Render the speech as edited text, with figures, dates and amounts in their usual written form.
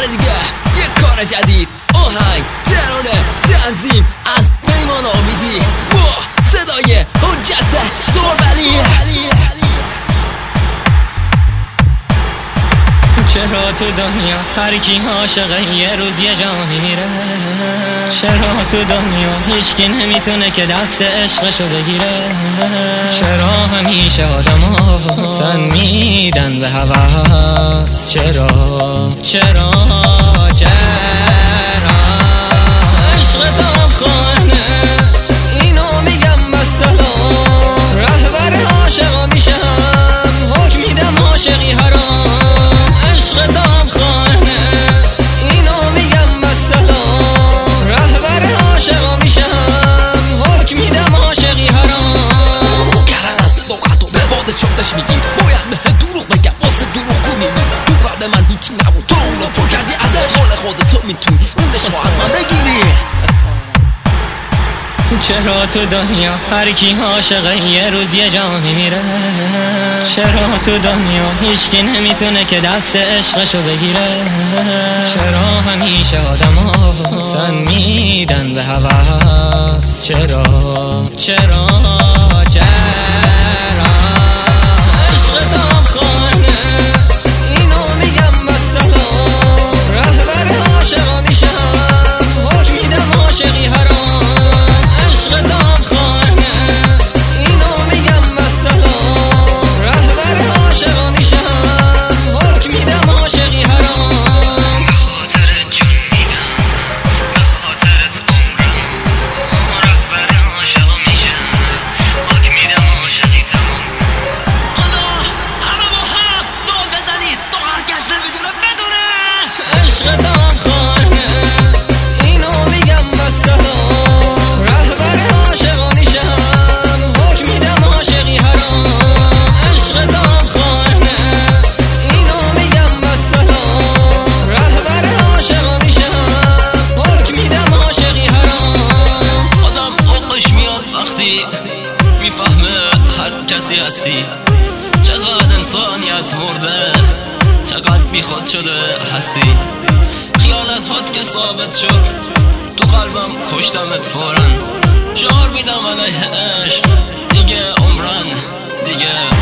دیگه یک کار جدید، آهنگ، ترانه، تنظیم از پیمان آمیدی با صدای حجت دوربلی. چرا تو دنیا هر کی عاشقه یه روز یه جا میره؟ چرا تو دنیا هیچکی نمیتونه که دست عشقشو بگیره؟ چرا همیشه آدما تن میدن به هوس؟ چرا عشق تام خانه اینو میگم بسلام، رهبر عاشقا میشم، حکم میدم عاشقی حرام. عشق تام خانه اینو میگم بسلام، رهبر عاشقا میشم، حکم میدم عاشقی حرام. کرن از لغت و به باد شدش میگی باید به دروغ بگم واسه دروغ کنی تو قلب من هیچی نبود، تو اونو پر کردی ازش، مال خودتو میتونی اونش رو از من بگیری. چرا تو دنیا هر کی عاشقه یه روز یه جا میمیره؟ چرا تو دنیا هیچکی نمیتونه که دست عشقشو بگیره؟ چرا همیشه آدما تن میدن به هوس؟ چرا عشق تام خانه اینو میگم بسلام، رهبر عاشقا میشم، حکم میدم عاشقی حرام. عشق تام خانه اینو میگم بسلام، رهبر عاشقا میشم، حکم میدم عاشقی حرام. به خاطرت جون میدم، به خاطرت عمرم، رهبر عاشقا میشم، حکم میدم عاشقی تمام. همه با هم داد بزنید تا هر کس نمیدونه بدونه. عشق تام خانه اینو میگم بسلام، رهبر عاشقا میشم، حکم میدم عاشقی حرام. عشق تام خانه اینو میگم بسلام، رهبر عاشقا میشم، حکم میدم عاشقی حرام. آدم عقلش میاد وقتی میفهمه هر کسی هستی، چقدر انسانیت مرده، چقدر بیخود شده هستی. خیانت هات که ثابت شد تو قلبم کشتمت فوراً، شعار میدم علیه عشق دیگه عمرن دیگه